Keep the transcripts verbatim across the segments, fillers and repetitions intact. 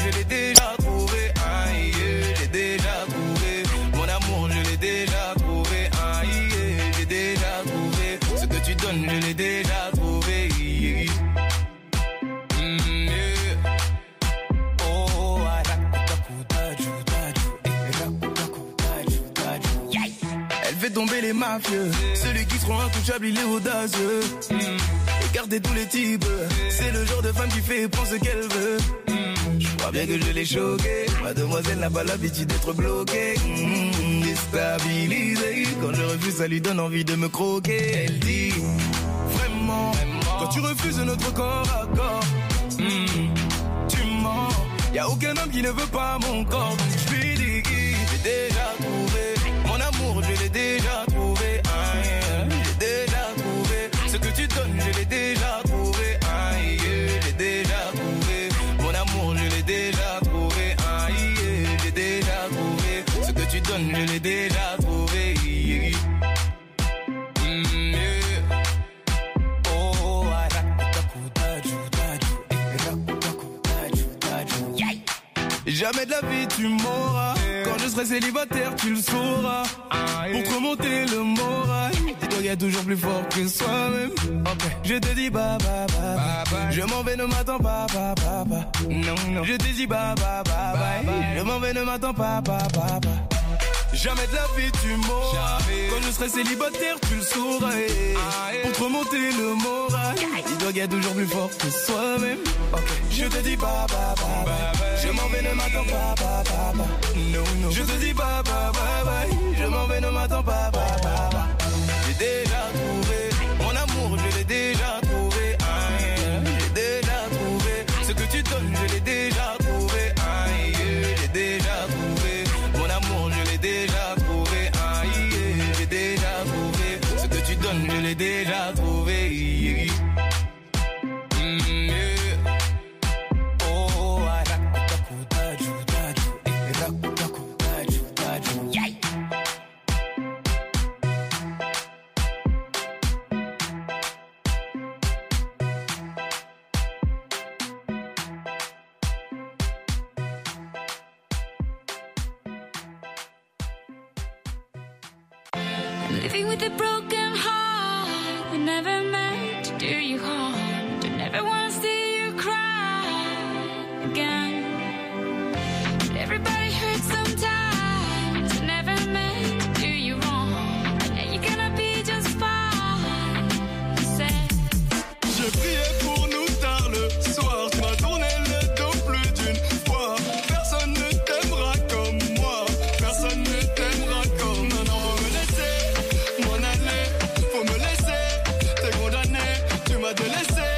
je l'ai déjà trouvé. Ah, yeah, j'ai déjà trouvé. Mon amour, je l'ai déjà trouvé. Ah, yeah, j'ai déjà trouvé. Ce que tu donnes, je l'ai déjà trouvé. Yeah. Mm, yeah. Oh, ah, yeah. Elle fait tomber les mafieux. Celui qui seront intouchables, il est audacieux. Mm. Écartez tous les types. C'est le genre de femme qui fait prendre ce qu'elle veut. Mm. Je crois bien que je l'ai choquée. Mademoiselle n'a pas l'habitude d'être bloquée. Mm. Déstabilisée. Quand je refuse, ça lui donne envie de me croquer. Elle dit vraiment, vraiment. Quand tu refuses notre corps à corps, mm. tu mens. Y'a aucun homme qui ne veut pas mon corps. Donc je lui dis, j'ai déjà trouvé. Mon amour, je l'ai déjà trouvé. Ah, yeah. J'ai déjà trouvé. Ce que tu donnes, je l'ai déjà trouvé. Ah, yeah. J'ai déjà trouvé. Mon amour, je l'ai déjà trouvé. Ah, yeah. J'ai déjà trouvé. Ce que tu donnes, je l'ai déjà trouvé. Yeah. Mm, yeah. Oh, ah, yeah. Jamais de la vie tu m'auras. Quand je serai célibataire, tu le sauras. Pour te remonter le moral, dis-toi qu'il y a toujours plus fort que soi-même. Okay. Je te dis bye bye bye, bye, bye. Je m'en vais, ne m'attends pas, pas, pas, pas. Non, non. Je te dis bye bye bye, bye, bye. Je m'en vais, ne m'attends pas, pas, pas, pas. Jamais de la vie tu m'auras. Quand je serai célibataire, tu le sauras. Pour te remonter le moral, dis-toi qu'il y a toujours plus fort que soi-même. Okay. Je te dis bye bye bye, bye, bye. Je m'en vais, ne m'attends pas, pas, pas, pas. Non, non. Je te dis bye bye bye, bye. Je m'en vais, ne m'attends pas, pas, pas, pas. J'ai déjà trouvé mon amour, je l'ai déjà trouvé. Ah, yeah. J'ai déjà trouvé ce que tu donnes, je l'ai déjà trouvé. Ah, yeah. J'ai déjà trouvé mon amour, je l'ai déjà trouvé. Ah, yeah. J'ai déjà trouvé ce que tu donnes, je l'ai déjà trouvé. Yeah. Mm, yeah. Oh, ah, yeah. Living with a broken heart, we never meant to do you harm. Don't never wanna see you cry again. But everybody hurts sometimes, I never meant to do you wrong. And you're gonna be just fine. Said. Je priais pour nous tard le soir, tu m'as tourné le dos plus d'une fois. Personne ne t'aimera comme moi, personne ne t'aimera comme moi. Non, faut me laisser m'en aller, faut me laisser, t'es condamné, tu m'as délaissé.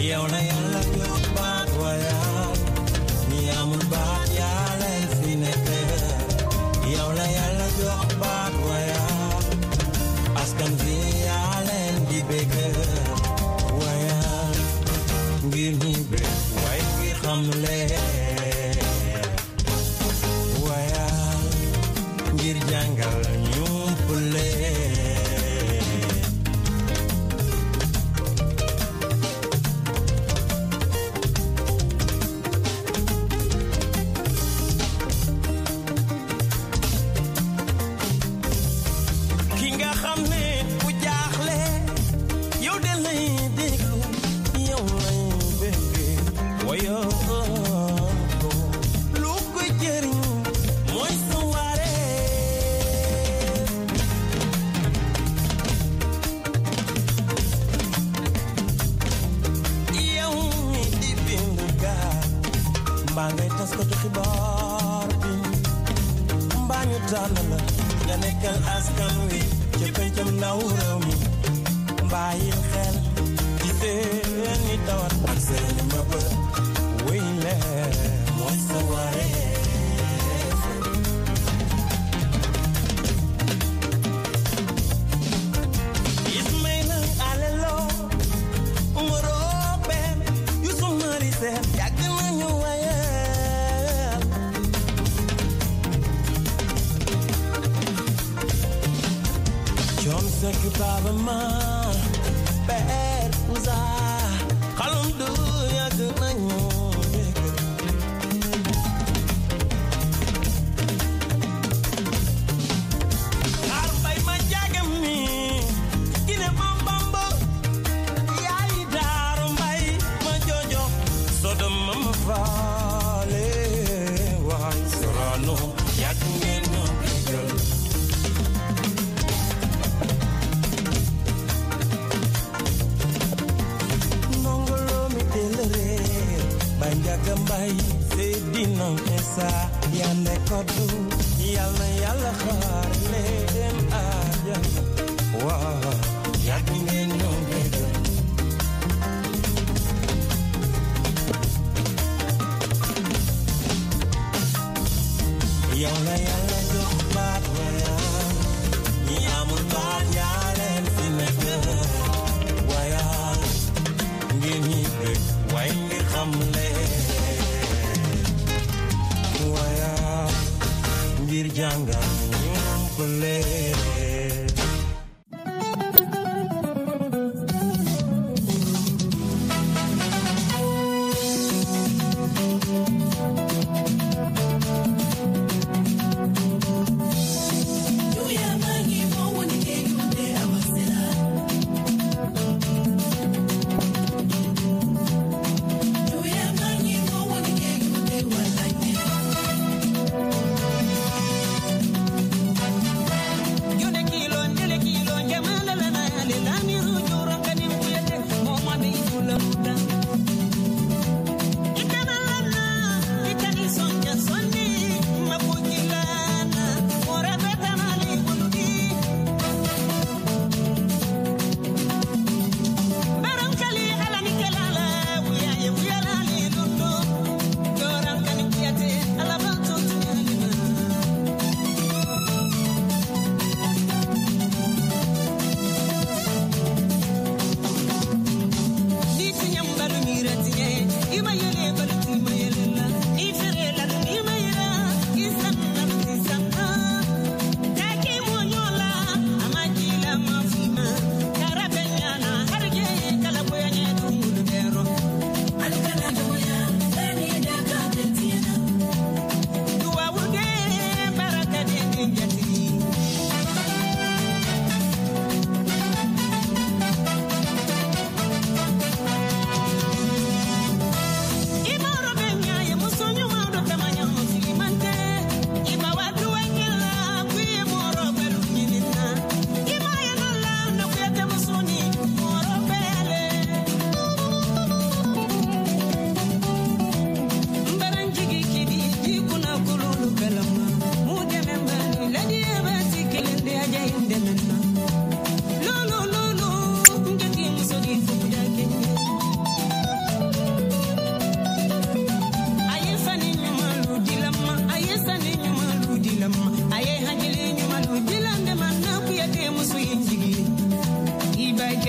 yow la yàlla jox baat wayal ñi amul baat yaa leen fi nekk yow la yàlla jox baat wayal askan fi yaa leen di bëgg wayal ngir ñi bëgg way ngir xam leen wayal ngir jàngal ñu pule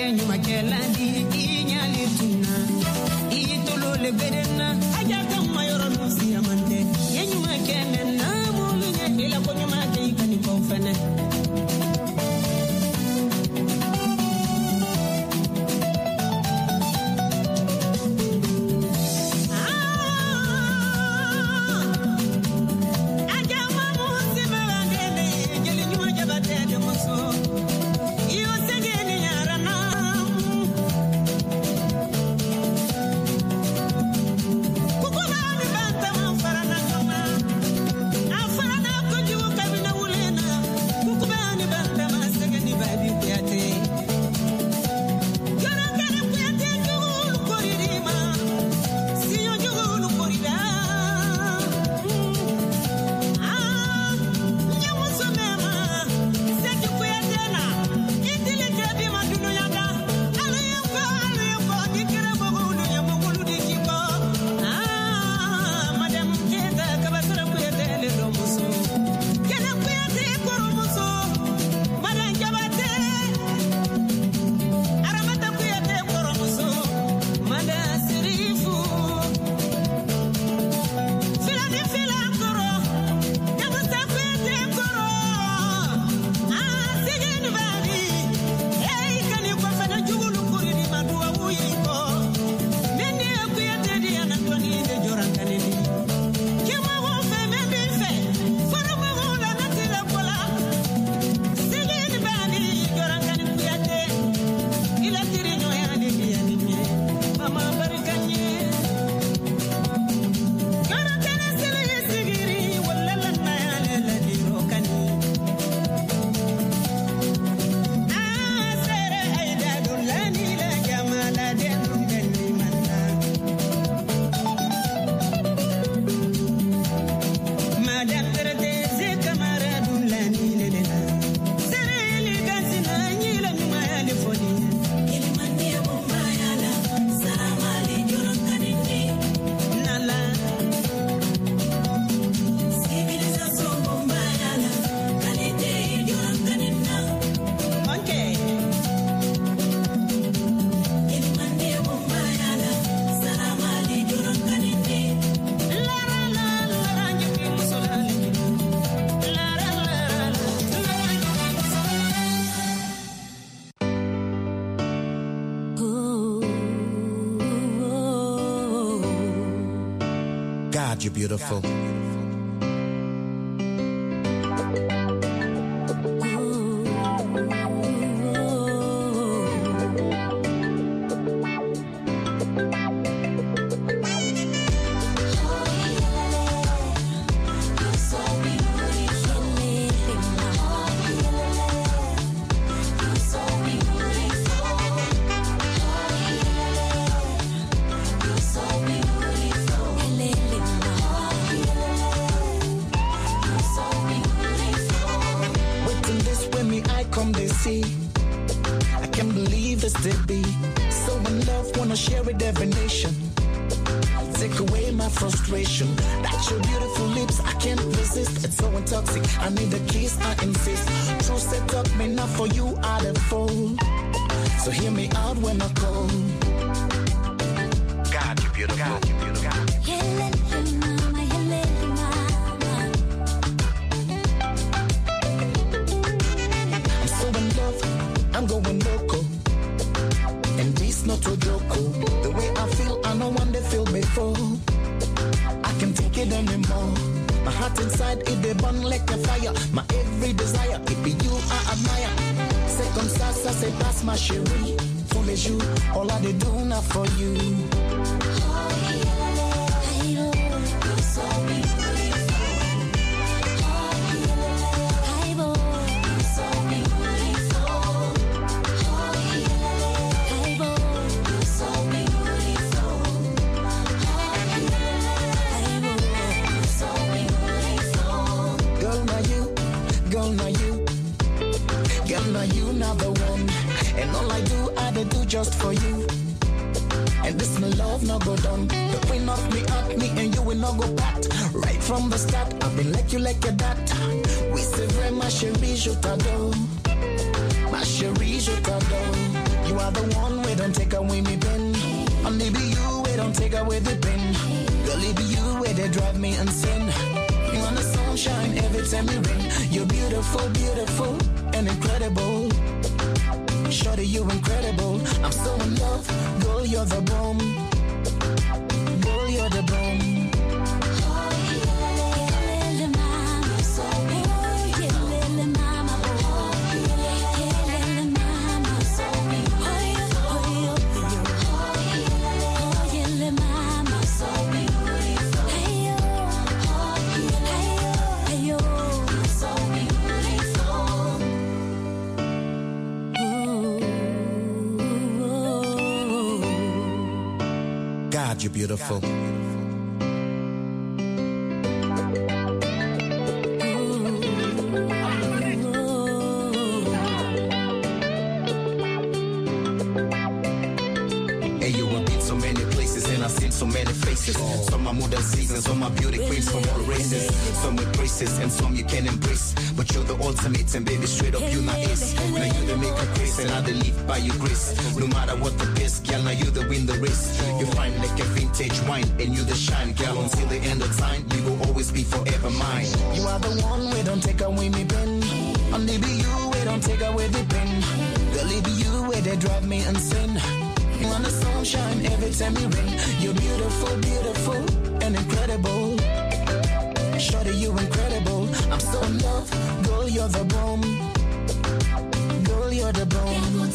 God, you're beautiful. I need a kiss, I insist. True set up me not for you, I the fool. So hear me out when I call. God, you beautiful. God, you beautiful. I'm so in love, I'm going loco. And this not a joke. The way I feel, I know one they feel before. I can't take it anymore. My heart inside, it they burn like a fire. My every desire, it be you I admire. C'est comme ça, ça se passe ma chérie. Tous les jours, all I do now for you. Just for you, and this my love no go down. The way knock me up, me and you will not go back. Right from the start, I've been like you like a dat. Oui c'est vrai ma chérie, je t'adore. Ma chérie, je t'adore. You are are the one we don't take away me pen. Only be you we don't take away the pen. Girl, it be you where they drive me insane. You want the sunshine every time you rain. You're beautiful, beautiful and incredible. Shorty, you're incredible. I'm so in love. Girl, you're the bomb. Girl, you're the bomb. God, you're beautiful. So many faces, some are modern seasons, some are beauty queens from all races, some with braces and some you can embrace. But you're the ultimate and baby, straight up you not ace. Now you the make a grace and I the lead by your grace. No matter what the best, girl, now you the win the race. You find like a vintage wine and you the shine, girl. Until the end of time, you will always be forever mine. You are the one we don't take away me pen. Only be you we don't take away the pen. Girl, it be you where they drive me insane. You want the sunshine every time you rain. You're beautiful, beautiful and incredible. Shorty, you're incredible. I'm so in love. Girl, you're the bomb. Girl, you're the bomb.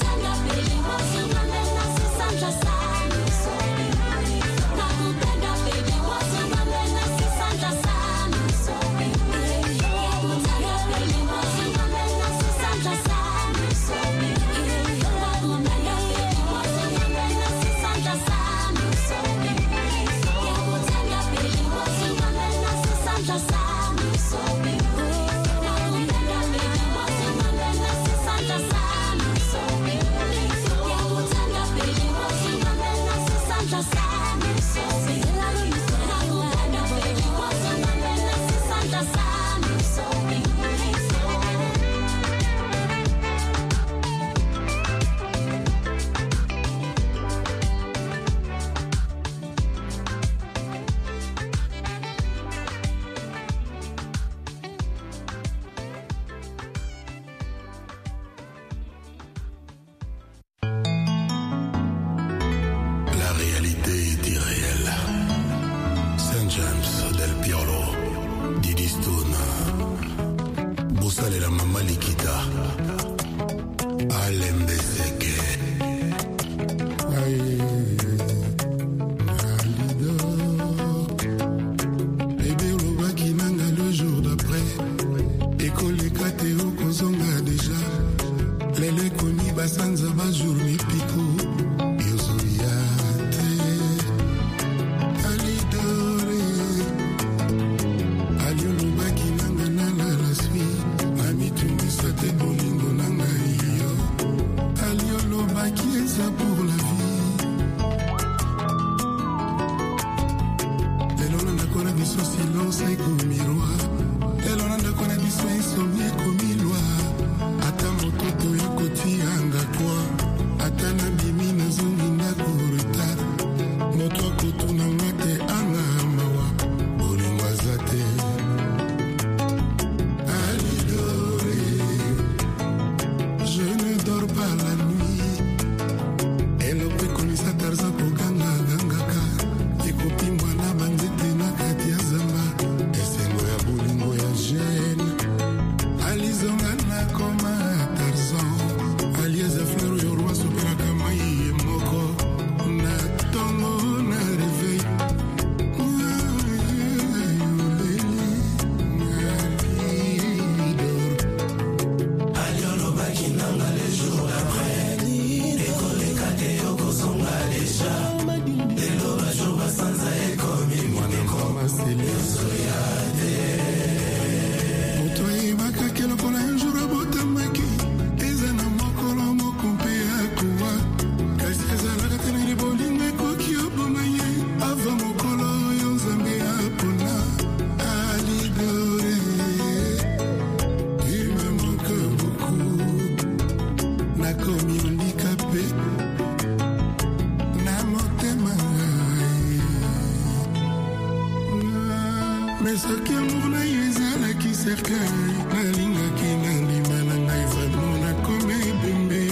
Mais ce qui amour na yezala qui cercueil nalinga ki nandima na ngai vraiment na kome bembe.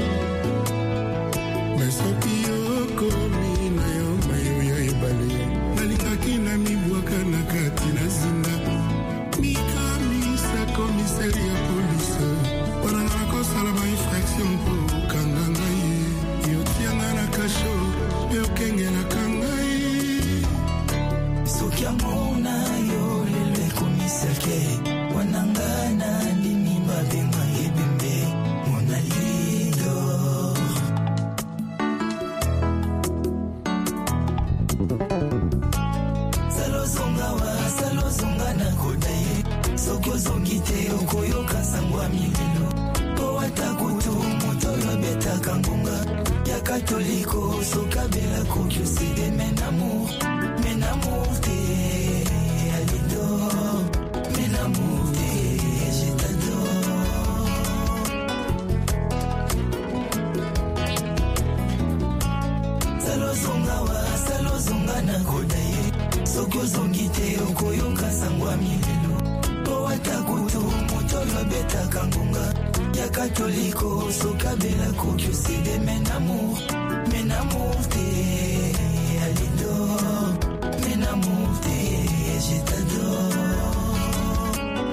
Mais ce qui okomi na yo mayo ya ebale nalinga ki na mibwaka na kati na zinga mikamisa komisari ya polise wana na kosala ba infraction po kanga ngai yo tianga na kasho yo kengela kangai. Soki amona yo lele komisake wanangana ndimi babenga ebembe mona lido. Salo zonga wa salo zonga na kodaye soko zongite okoyoka sangwa mililo po watakutu moto yo beta kangunga ya katoliko soka bela kokyo sede menamour menamour te alidor menamour te je t'adore. Salo zonga wa salo zonga na kodaye soko zongite okoyoka sangwa mililo po watakutu moto yo beta kangunga ya katoliko soka bela kokyo sede menamour menamour te alidor menamour te je t'adore.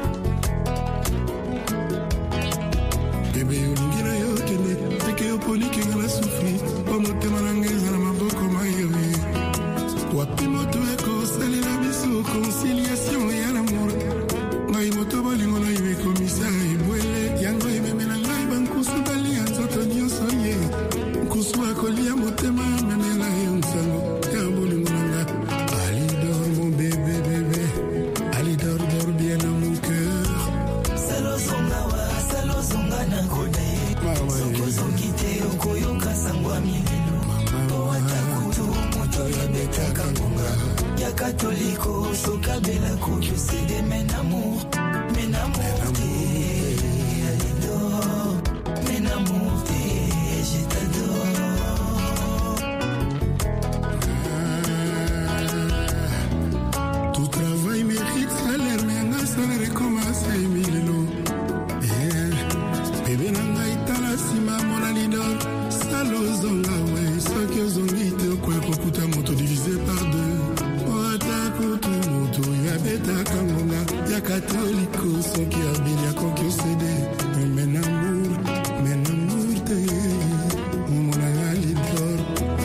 Bébé ulingi na yo kene teke yo poli kinga na souffri o motema na ngeza na maboko mayoye wapi moto eko salela biso conciliation ya l'amour ngai moto bolingo na yo ekomisa ebwele yango ememela ngai bankusu balia nzoto nyonso ye nkusu akolia motema memela yo nsango ya bolingo na nga. Alidor mon bébé bébé Alidor dors bien dans mon cœur. Salo zonga wa salo zonga na kodaye soko zongite okoyoka sangwa mililo po watakutu moto ya beta kangunga ya katoliko soka bela kokyo sede menamour menamour te alidor menamour te je t'adore. Tout travail mérite salaire, mais un salaire recommence à Emilio. Bébé nanga itala sima mon alidor. Salo zonga we, soki ozongite okwe kokuta moto divisé par deux. Ota kutu moto ya beta kangonga ya katoliko soki abili ya kokyo sede. Men amour, men amour te, mon alidor.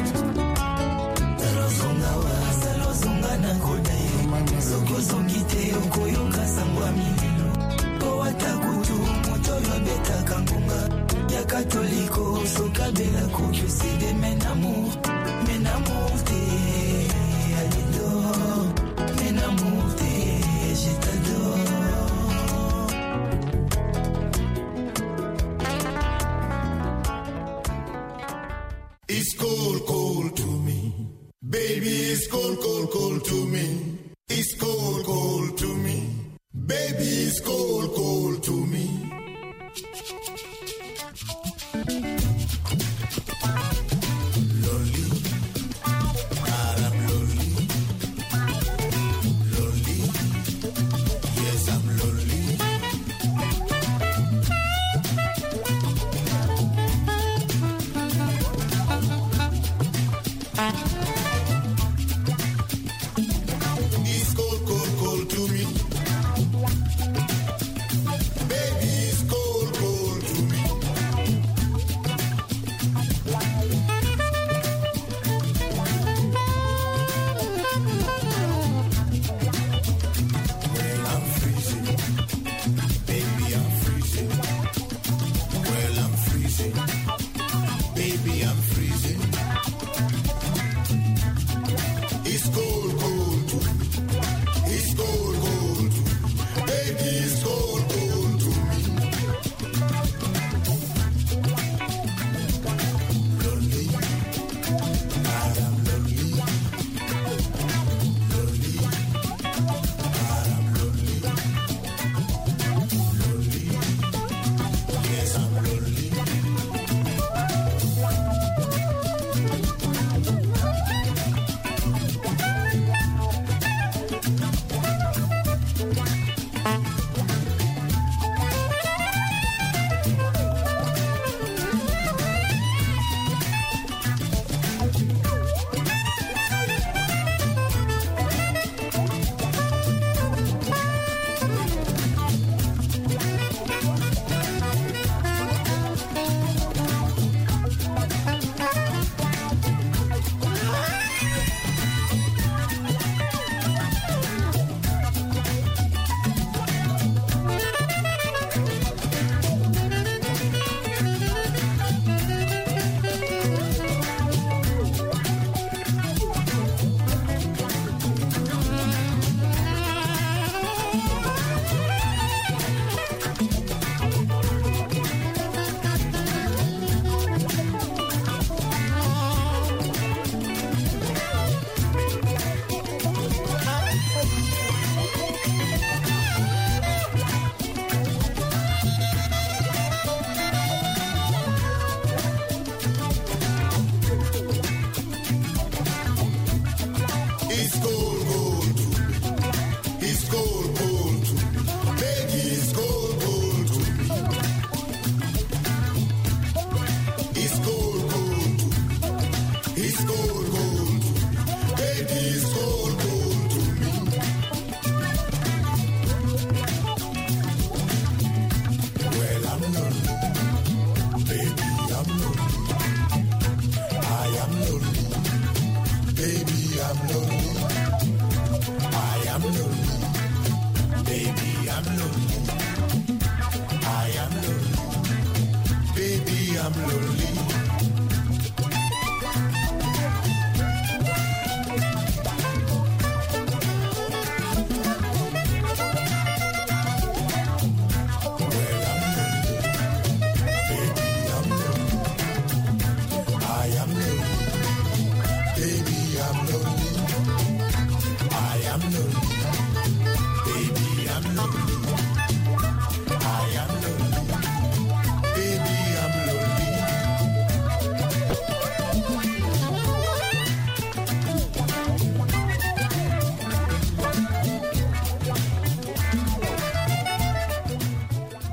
Salo zonga wa salo zonga na kodaye soko zongite okoyoka sangwa mililo po watakutu moto yo beta kangunga ya katoliko soka bela kokyo sede menamour menamour te alidor menamour te je t'adore. It's cold, cold to me. Baby, it's cold, cold, cold to me. It's cold, cold to me. Baby, it's cold, cold to me. Lonely, God, I'm lonely. Lonely, yes, I'm lonely. It's cold, cold, cold to me. Baby, it's cold, cold to me. Well, I'm freezing. Baby, I'm freezing. Well, I'm freezing. Baby, I'm freezing. It's cold, cold to me. It's cold, cold to me. Baby, it's cold, cold to me. Lonely, God, I'm lonely. Lonely, God, I'm lonely. Lonely, yes, I'm lonely. It's cold, cold. Baby, it's cold, cold to me. Well, I'm lonely. Baby, I'm lonely. I am lonely. Baby, I'm lonely. I am lonely. Baby, I'm lonely. I am lonely. Baby, I'm lonely.